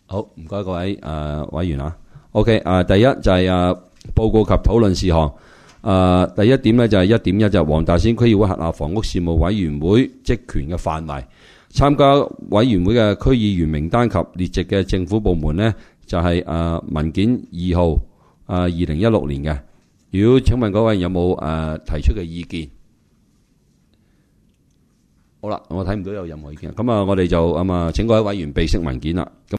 好，唔該各位委員啊。OK，第一就係報告及討論事項。第一點咧就係1.1就係黃大仙區議會轄下房屋事務委員會職權嘅範圍。參加委員會嘅區議員名單及列席嘅政府部門呢，就係文件2號2016年嘅。如果請問各位有冇提出嘅意見？好啦，我睇唔到有任何意見，咁我哋就請各位委員備悉文件啦。